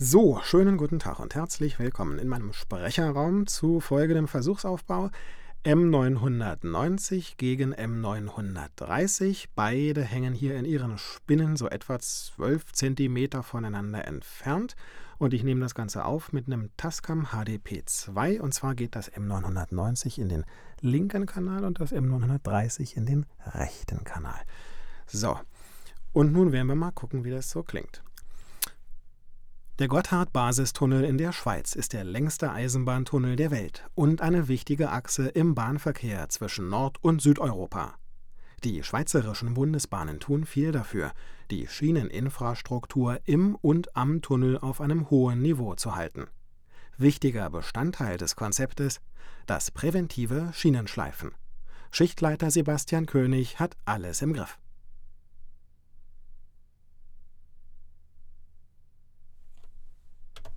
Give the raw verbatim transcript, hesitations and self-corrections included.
So, schönen guten Tag und herzlich willkommen in meinem Sprecherraum zu folgendem Versuchsaufbau: M neunhundertneunzig gegen M neunhundertdreißig. Beide hängen hier in ihren Spinnen so etwa zwölf Zentimeter voneinander entfernt. Und ich nehme das Ganze auf mit einem Tascam H D P zwei. Und zwar geht das M neunhundertneunzig in den linken Kanal und das M neunhundertdreißig in den rechten Kanal. So, und nun werden wir mal gucken, wie das so klingt. Der Gotthard-Basistunnel in der Schweiz ist der längste Eisenbahntunnel der Welt und eine wichtige Achse im Bahnverkehr zwischen Nord- und Südeuropa. Die schweizerischen Bundesbahnen tun viel dafür, die Schieneninfrastruktur im und am Tunnel auf einem hohen Niveau zu halten. Wichtiger Bestandteil des Konzeptes: das präventive Schienenschleifen. Schichtleiter Sebastian König hat alles im Griff.